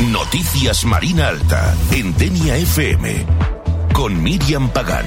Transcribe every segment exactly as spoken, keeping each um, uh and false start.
Noticias Marina Alta, en Denia F M, con Miriam Pagán.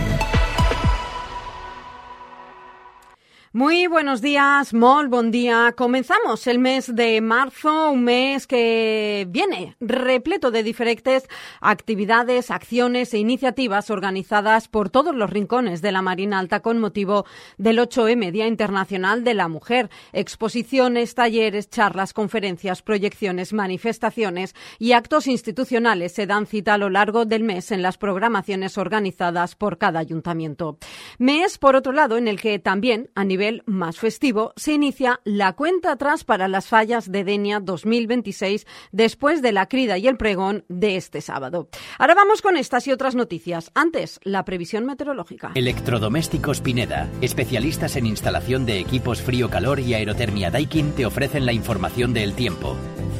Muy buenos días, molt bon día. Comenzamos el mes de marzo, un mes que viene repleto de diferentes actividades, acciones e iniciativas organizadas por todos los rincones de la Marina Alta con motivo del ocho eme, Día Internacional de la Mujer. Exposiciones, talleres, charlas, conferencias, proyecciones, manifestaciones y actos institucionales se dan cita a lo largo del mes en las programaciones organizadas por cada ayuntamiento. Mes, por otro lado, en el que también, a nivel más festivo, se inicia la cuenta atrás para las fallas de Denia dos mil veintiséis después de la crida y el pregón de este sábado. Ahora vamos con estas y otras noticias. Antes, la previsión meteorológica. Electrodomésticos Pineda, especialistas en instalación de equipos frío-calor y aerotermia Daikin, te ofrecen la información del tiempo.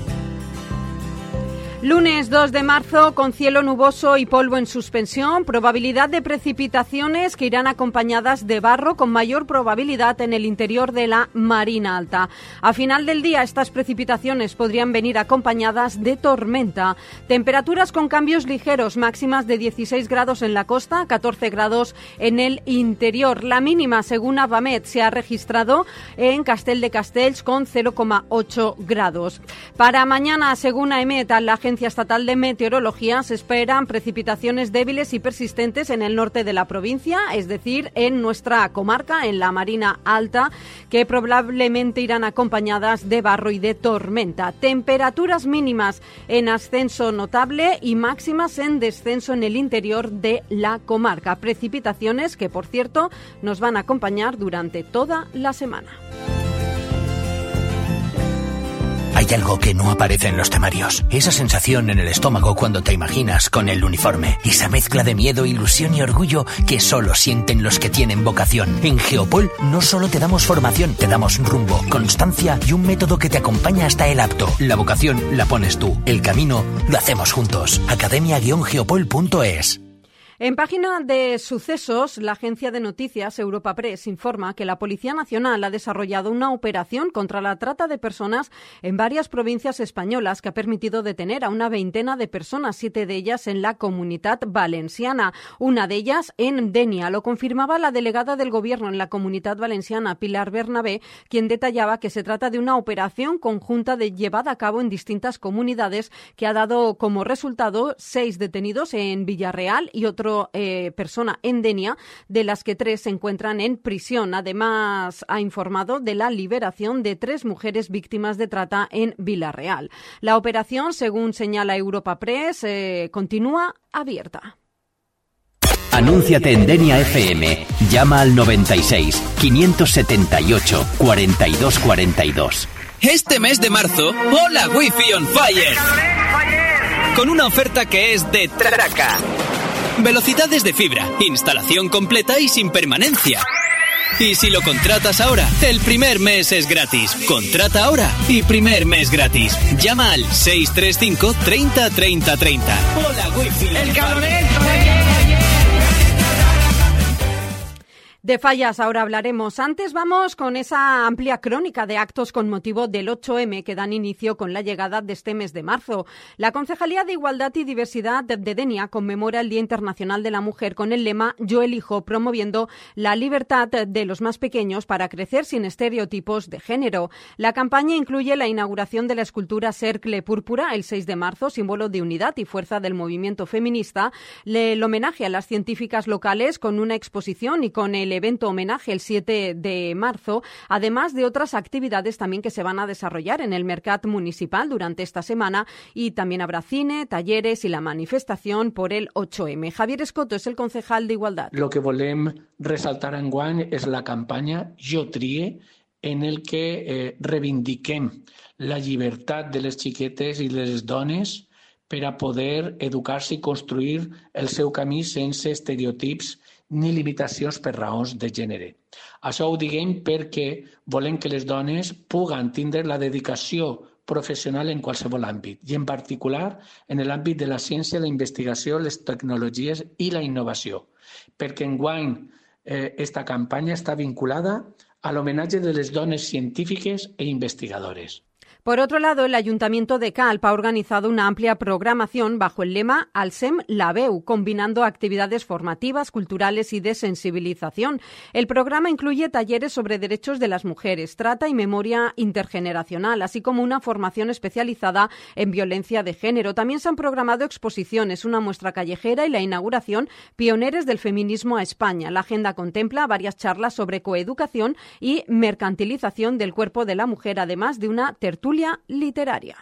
Lunes dos de marzo, con cielo nuboso y polvo en suspensión, probabilidad de precipitaciones que irán acompañadas de barro con mayor probabilidad en el interior de la Marina Alta. A final del día, estas precipitaciones podrían venir acompañadas de tormenta. Temperaturas con cambios ligeros, máximas de dieciséis grados en la costa, catorce grados en el interior. La mínima, según Avamet, se ha registrado en Castel de Castells con cero coma ocho grados. Para mañana, según AEMET, la Agencia Estatal de Meteorología, se esperan precipitaciones débiles y persistentes en el norte de la provincia, es decir, en nuestra comarca, en la Marina Alta, que probablemente irán acompañadas de barro y de tormenta. Temperaturas mínimas en ascenso notable y máximas en descenso en el interior de la comarca. Precipitaciones que, por cierto, nos van a acompañar durante toda la semana. Hay algo que no aparece en los temarios. Esa sensación en el estómago cuando te imaginas con el uniforme. Esa mezcla de miedo, ilusión y orgullo que solo sienten los que tienen vocación. En Geopol no solo te damos formación, te damos rumbo, constancia y un método que te acompaña hasta el apto. La vocación la pones tú. El camino lo hacemos juntos. academia guion geopol punto es. En página de sucesos, la agencia de noticias Europa Press informa que la Policía Nacional ha desarrollado una operación contra la trata de personas en varias provincias españolas que ha permitido detener a una veintena de personas, siete de ellas en la Comunitat Valenciana, una de ellas en Denia. Lo confirmaba la delegada del Gobierno en la Comunitat Valenciana, Pilar Bernabé, quien detallaba que se trata de una operación conjunta de llevada a cabo en distintas comunidades que ha dado como resultado seis detenidos en Villarreal y otro Eh, persona en Denia, de las que tres se encuentran en prisión. Además, ha informado de la liberación de tres mujeres víctimas de trata en Villarreal. La operación, según señala Europa Press, eh, continúa abierta. Anúnciate en Denia F M. Llama al noventa y seis, quinientos setenta y ocho, cuarenta y dos cuarenta y dos. Este mes de marzo, hola Wi-Fi on Fire. Con una oferta que es de traca. Velocidades de fibra, instalación completa y sin permanencia. Y si lo contratas ahora, el primer mes es gratis. Contrata ahora y primer mes gratis. Llama al seis tres cinco, treinta, treinta, treinta. Hola Wi-Fi. El cabronel. De fallas ahora hablaremos. Antes vamos con esa amplia crónica de actos con motivo del ocho eme que dan inicio con la llegada de este mes de marzo. La Concejalía de Igualdad y Diversidad de Denia conmemora el Día Internacional de la Mujer con el lema Yo elijo, promoviendo la libertad de los más pequeños para crecer sin estereotipos de género. La campaña incluye la inauguración de la escultura Cercle Púrpura el seis de marzo, símbolo de unidad y fuerza del movimiento feminista, el homenaje a las científicas locales con una exposición y con el evento homenaje el siete de marzo, además de otras actividades también que se van a desarrollar en el Mercat Municipal durante esta semana, y también habrá cine, talleres y la manifestación por el ocho eme. Javier Escoto es el concejal de Igualdad. Lo que volem ressaltar enguany és la campanya Jo trie, en el que eh, reivindiquem la llibertat de les xiquetes i les dones per a poder educar-se i construir el seu camí sense estereotips ni limitacions per raons de gènere. Això ho diguem perquè volem que les dones puguen tindre la dedicació professional en qualsevol àmbit, i en particular en l'àmbit de la ciència, la investigació, les tecnologies i la innovació, perquè enguany eh, esta campanya està vinculada a l'homenatge de les dones científiques e investigadores. Por otro lado, el Ayuntamiento de Calp ha organizado una amplia programación bajo el lema Alsem la veu, combinando actividades formativas, culturales y de sensibilización. El programa incluye talleres sobre derechos de las mujeres, trata y memoria intergeneracional, así como una formación especializada en violencia de género. También se han programado exposiciones, una muestra callejera y la inauguración Pioneres del Feminismo a España. La agenda contempla varias charlas sobre coeducación y mercantilización del cuerpo de la mujer, además de una tertulia literaria.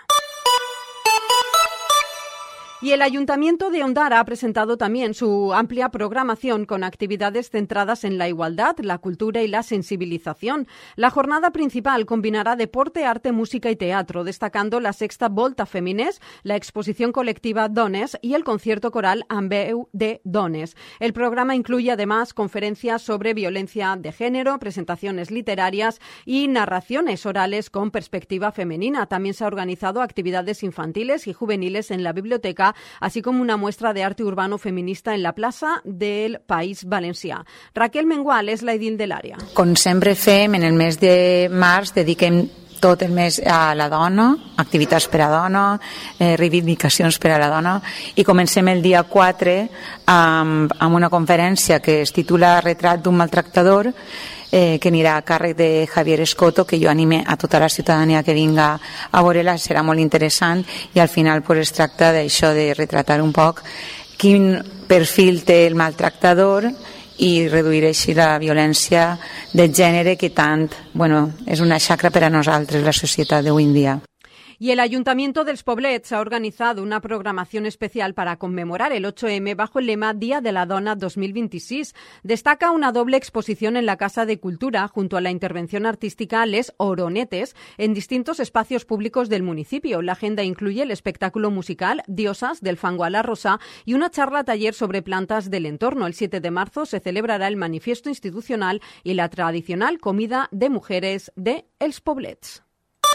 Y el Ayuntamiento de Ondara ha presentado también su amplia programación con actividades centradas en la igualdad, la cultura y la sensibilización. La jornada principal combinará deporte, arte, música y teatro, destacando la sexta Volta Feminès, la exposición colectiva Dones y el concierto coral Amb veu de Dones. El programa incluye además conferencias sobre violencia de género, presentaciones literarias y narraciones orales con perspectiva femenina. También se han organizado actividades infantiles y juveniles en la biblioteca, así como una muestra de arte urbano feminista en la plaça del País Valencià. Raquel Mengual és la edil de l'àrea. Com sempre fem, en el mes de març dediquem tot el mes a la dona, activitats per a dona, eh, reivindicacions per a la dona, i comencem el dia quatre amb, amb una conferència que es titula Retrat d'un maltractador, Eh, que anirà a càrrec de Javier Escoto, que jo anime a tota la ciutadania que vinga a veure-la, serà molt interessant, i al final pues, es tracta d'això, de retratar un poc quin perfil té el maltractador i reduir així la violència de gènere que tant, bueno, és una xacra per a nosaltres, la societat d'avui en dia. Y el Ayuntamiento dels Poblets ha organizado una programación especial para conmemorar el ocho eme bajo el lema Día de la Dona dos mil veintiséis. Destaca una doble exposición en la Casa de Cultura junto a la intervención artística Les Oronetes en distintos espacios públicos del municipio. La agenda incluye el espectáculo musical Diosas del Fango a la Rosa y una charla taller sobre plantas del entorno. El siete de marzo se celebrará el manifiesto institucional y la tradicional comida de mujeres de Els Poblets.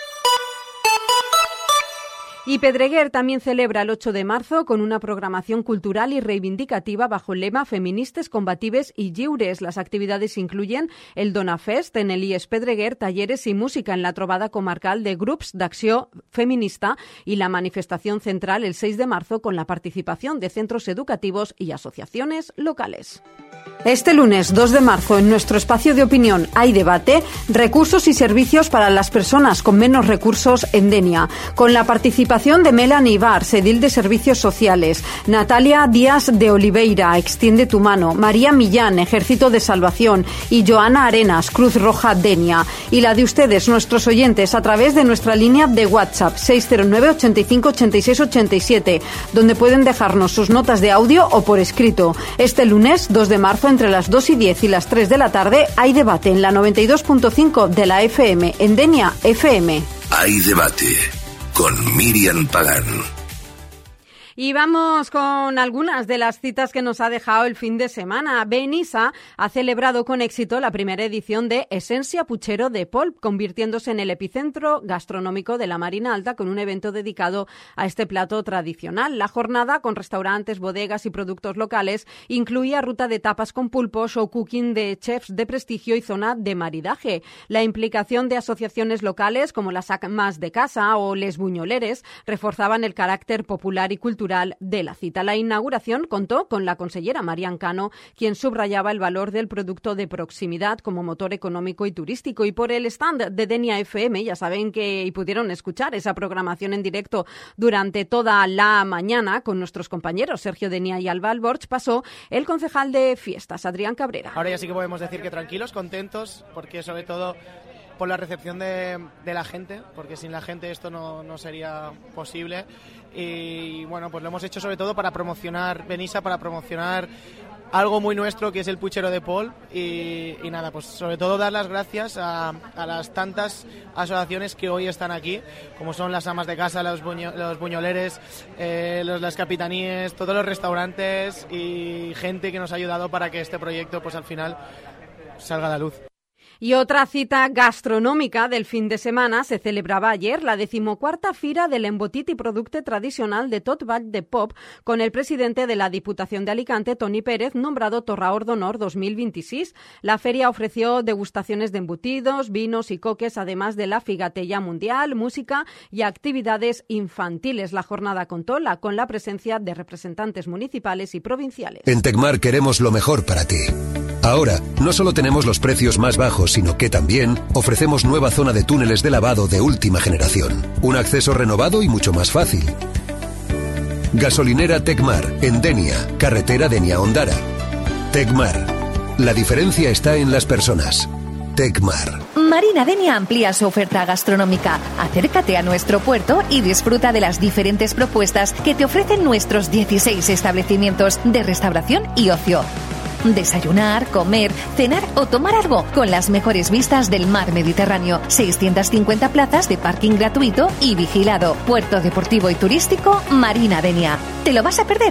Y Pedreguer también celebra el ocho de marzo con una programación cultural y reivindicativa bajo el lema Feministes, Combatives y Lliures. Las actividades incluyen el Donafest en el I E S Pedreguer, talleres y música en la trobada comarcal de Grups d'Acció Feminista y la manifestación central el seis de marzo con la participación de centros educativos y asociaciones locales. Este lunes dos de marzo en nuestro espacio de opinión hay debate, recursos y servicios para las personas con menos recursos en Denia, con la participación de Melanie Ibar, edil de Servicios Sociales, Natalia Díaz de Oliveira, Extiende tu Mano, María Millán, Ejército de Salvación y Joana Arenas, Cruz Roja Denia, y la de ustedes, nuestros oyentes, a través de nuestra línea de WhatsApp seis cero nueve, ochenta y cinco, ochenta y seis, ochenta y siete, donde pueden dejarnos sus notas de audio o por escrito. Este lunes dos de marzo entre las dos y diez y las tres de la tarde hay debate en la noventa y dos punto cinco de la F M, en Denia F M. Hay debate con Miriam Pagán. Y vamos con algunas de las citas que nos ha dejado el fin de semana. Benissa ha celebrado con éxito la primera edición de Esencia Puchero de Polp, convirtiéndose en el epicentro gastronómico de la Marina Alta con un evento dedicado a este plato tradicional. La jornada, con restaurantes, bodegas y productos locales, incluía ruta de tapas con pulpo, show cooking de chefs de prestigio y zona de maridaje. La implicación de asociaciones locales como las Amas de Casa o Les Buñoleres reforzaban el carácter popular y cultural de la cita. La inauguración contó con la consellera Marian Cano, quien subrayaba el valor del producto de proximidad como motor económico y turístico. Y por el stand de Denia F M, ya saben que y pudieron escuchar esa programación en directo durante toda la mañana con nuestros compañeros Sergio Denia y Alba Alborch, pasó el concejal de fiestas, Adrián Cabrera. Ahora ya sí que podemos decir que tranquilos, contentos, porque sobre todo por la recepción de, de la gente, porque sin la gente esto no, no sería posible. Y bueno, pues lo hemos hecho sobre todo para promocionar Benissa, para promocionar algo muy nuestro que es el puchero de Polp. Y, y nada, pues sobre todo dar las gracias a, a las tantas asociaciones que hoy están aquí, como son las Amas de Casa, los, buño, los buñoleres, eh, los, las capitaníes, todos los restaurantes y gente que nos ha ayudado para que este proyecto pues al final salga a la luz. Y otra cita gastronòmica del fin de setmana se celebraba ayer, la decimocuarta Fira del Embotit y Producte Tradicional de tot Vall de Pop, con el presidente de la Diputación de Alicante, Toni Pérez, nombrado Torraor d'Honor dos mil veintiséis. La feria ofreció degustaciones de embutidos, vinos y coques, además de la figatella mundial, música y actividades infantiles. La jornada contó la, con la presencia de representantes municipales y provinciales. En Tecmar queremos lo mejor para ti. Ahora, no solo tenemos los precios más bajos, sino que también ofrecemos nueva zona de túneles de lavado de última generación. Un acceso renovado y mucho más fácil. Gasolinera Tecmar, en Denia, carretera Denia-Ondara. Tecmar. La diferencia está en las personas. Tecmar. Marina Denia amplía su oferta gastronómica. Acércate a nuestro puerto y disfruta de las diferentes propuestas que te ofrecen nuestros dieciséis establecimientos de restauración y ocio. Desayunar, comer, cenar o tomar algo con las mejores vistas del mar Mediterráneo. seiscientas cincuenta plazas de parking gratuito y vigilado. Puerto deportivo y turístico Marina Denia. ¿Te lo vas a perder?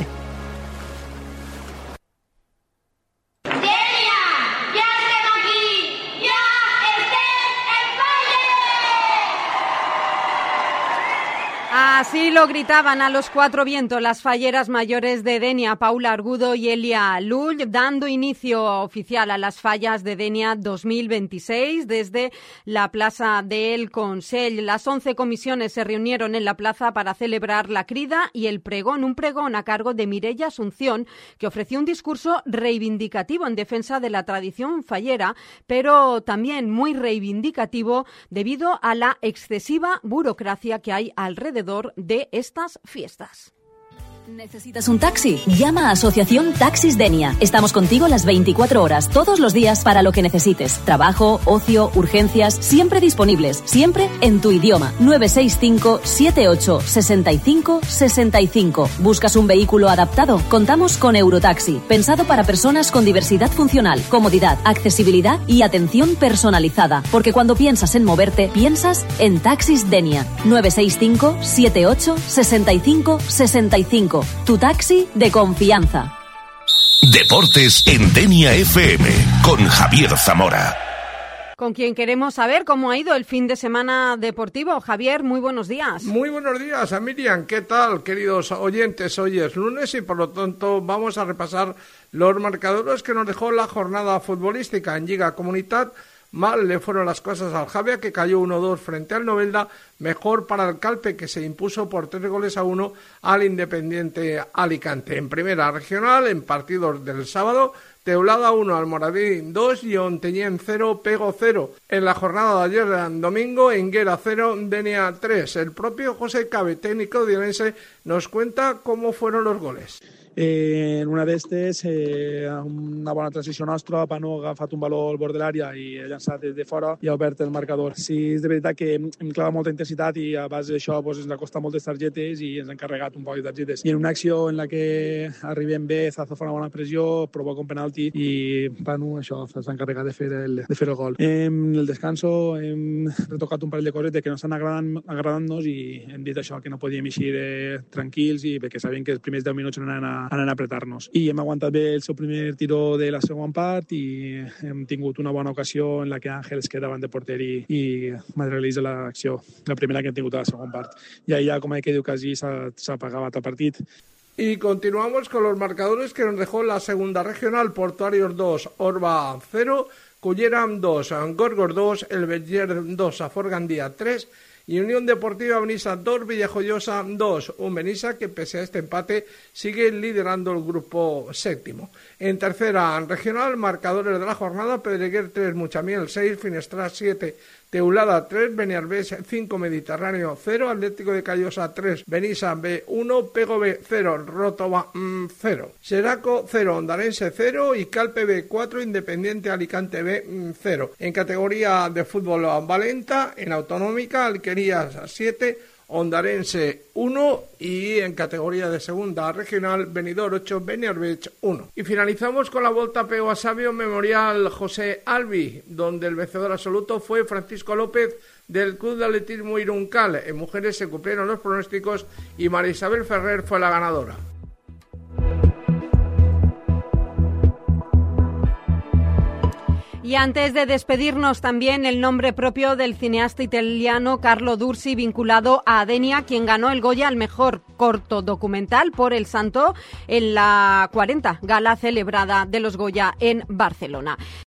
Así lo gritaban a los cuatro vientos las falleras mayores de Denia, Paula Argudo y Elia Lull, dando inicio oficial a las fallas de Denia dos mil veintiséis desde la Plaza del Consell. Las once comisiones se reunieron en la plaza para celebrar la crida y el pregón, un pregón a cargo de Mireia Asunción, que ofreció un discurso reivindicativo en defensa de la tradición fallera, pero también muy reivindicativo debido a la excesiva burocracia que hay alrededor de estas fiestas. ¿Necesitas un taxi? Llama a Asociación Taxis Denia. Estamos contigo las veinticuatro horas, todos los días, para lo que necesites. Trabajo, ocio, urgencias, siempre disponibles, siempre en tu idioma. nueve seis cinco, siete ocho, seis cinco, seis cinco. ¿Buscas un vehículo adaptado? Contamos con Eurotaxi, pensado para personas con diversidad funcional, comodidad, accesibilidad y atención personalizada. Porque cuando piensas en moverte, piensas en Taxis Denia. nueve seis cinco, siete ocho, seis cinco, seis cinco. Tu taxi de confianza. Deportes en Denia F M con Javier Zamora. Con quien queremos saber cómo ha ido el fin de semana deportivo. Javier, muy buenos días. Muy buenos días a Miriam. ¿Qué tal, queridos oyentes? Hoy es lunes y por lo tanto vamos a repasar los marcadores que nos dejó la jornada futbolística en Lliga Comunitat. Mal le fueron las cosas al Javia, que cayó uno dos frente al Novelda. Mejor para el Calpe, que se impuso por tres goles a uno al Independiente Alicante. En primera regional, en partidos del sábado, Teulada uno, Almoradí dos y Onteñén cero, Pego cero. En la jornada de ayer, domingo, Enguera cero, Denia tres. El propio José Cabe, técnico dienense, nos cuenta cómo fueron los goles. Eh, en una d'estes, eh, una bona transició nostra, Pano ha agafat un valor al bord de l'àrea i ha llançat des de fora i ha obert el marcador. Sí, és de veritat que hem clavat molta intensitat i a base d'això pues, ens ha costat moltes targetes i ens han carregat un poc de targetes. I en una acció en la que arribem bé, Zazo fa una bona pressió, provoca un penalti i Pano això s'ha encarregat de fer el, de fer el gol. En el descanso hem retocat un parell de coses que no estan agradant, agradant-nos i hem dit això, que no podíem eixir eh, tranquils i perquè sabíem que els primers deu minuts anaven a anant a apretar-nos. I hem aguantat bé el seu primer tiró de la segona part i hem tingut una bona ocasió en la que Àngel es queda davant de porter i, i materialitza l'acció, la primera que hem tingut a la segona part. I allà, com que diu quasi, s'ha apagat el partit. Y continuamos con los marcadores que nos dejó la segunda regional. Portuarios dos, Orba cero, Culleram dos, Gorgos dos, El Betller dos, Aforgandía tres y Unión Deportiva Benissa dos, Villajoyosa dos. Un Benissa que pese a este empate sigue liderando el grupo séptimo. En tercera regional, marcadores de la jornada: Pedreguer tres, Muchamiel seis, Finestrat siete, Teulada tres, Beniarbés cinco, Mediterráneo cero, Atlético de Callosa tres, Benissa B uno, Pego B cero, Rótova mm, cero, Seraco cero, Ondarense cero y Calpe B cuatro, Independiente Alicante B mm, cero. En categoría de fútbol Valenta, en autonómica, Alquerías siete, Ondarense uno y en categoría de segunda regional, Benidorm ocho, Beniarbech uno. Y finalizamos con la Volta Pego a Sabio Memorial José Albi, donde el vencedor absoluto fue Francisco López del Club de Atletismo Iruncal. En mujeres se cumplieron los pronósticos y María Isabel Ferrer fue la ganadora. Y antes de despedirnos, también el nombre propio del cineasta italiano Carlo Dursi, vinculado a Denia, quien ganó el Goya al mejor corto documental por El Santo en la cuarenta gala celebrada de los Goya en Barcelona.